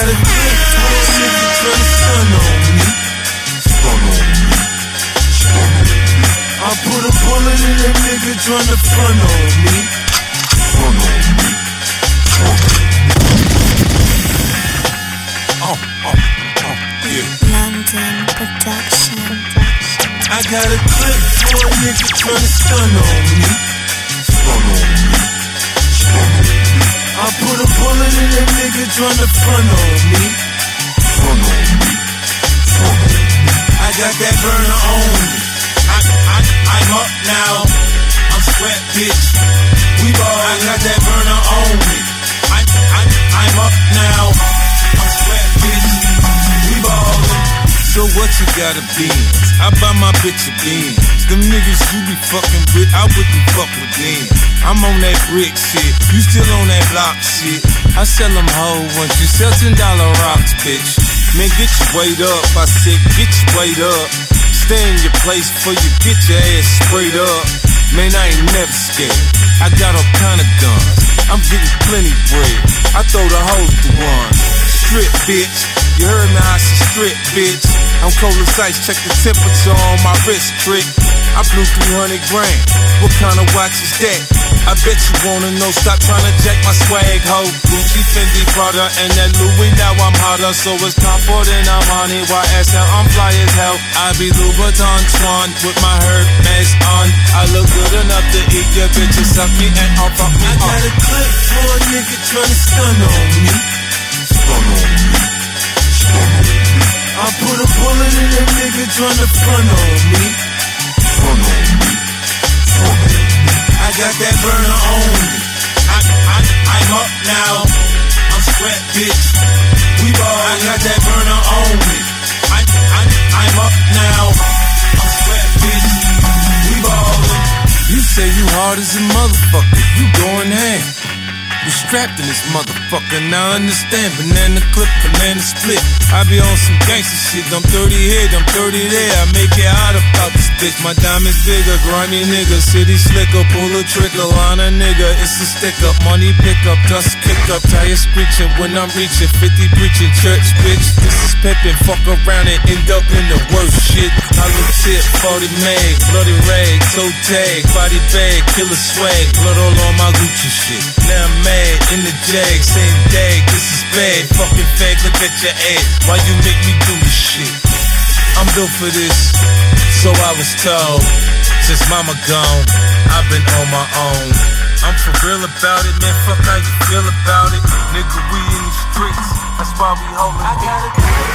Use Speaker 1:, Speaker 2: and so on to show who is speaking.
Speaker 1: got a clip for a nigga tryna stun on me. I put a bullet in a nigga tryna front on me.
Speaker 2: London Production.
Speaker 1: I got a clip for a nigga tryna stun on me. I put a bullet in a nigga tryna front on me. I got that burner on me. I'm up now. I'm sweat, bitch. We ball. I got that burner on me. I'm up now. I'm sweat, bitch. We ballin'. So what you gotta be? I buy my bitch a Benz. Them niggas you be fucking with, I wouldn't fuck with them. I'm on that brick shit, you still on that block shit. I sell them hoe once you sell $10 rocks, bitch. Man, get your weight up, I said get your weight up. Stay in your place before you get your ass sprayed up. Man, I ain't never scared, I got all kind of guns. I'm getting plenty bread, I throw the hoes to one. Strip, bitch. You heard me, I said strip, bitch. I'm cold as ice, check the temperature on my wrist, trick. I blew 300 grand. What kind of watch is that? I bet you wanna know, stop trying to jack my swag, ho. Gucci, Fendi, Prada, and that Louis, now I'm hotter. So it's comfort and I'm on it. YSL, I'm fly as hell. I be Louboutin Swan with my herd mask on. I look good enough to eat your bitches, suck me and I'll fuck me. I got a clip for a nigga tryna stun on me. I put a bullet in a nigga tryna front on me. I got that burner on me. I'm up now. I'm sweat, bitch. We ball. I got that burner on me. I'm up now. I'm sweat, bitch. We ballin'. You say you hard as a motherfucker. You going ham. You strapped in this motherfucker, now I understand. Banana clip, banana split. I be on some gangsta shit. I'm 30 here, I'm 30 there. I make it hot about this bitch. My diamonds bigger, grimy nigga. City slicker, pull a trigger, line a nigga. It's a stick up, money pick up, dust kick up. Tires screeching when I'm reaching. 50 preaching church, bitch. This is pimpin', fuck around and end up in the worst shit. I look tip, 40 mag, bloody rag, toe tag, body bag, killer swag, blood all on my Gucci shit. Now I'm mad in the jag, saying dag, this is bad. Fucking fag, look at your ass. Why you make me do this shit? I'm built for this, so I was told. Since mama gone, I've been on my own. I'm for real about it, man. Fuck how you feel about it. Nigga, we in the streets, that's why we holding. I got it.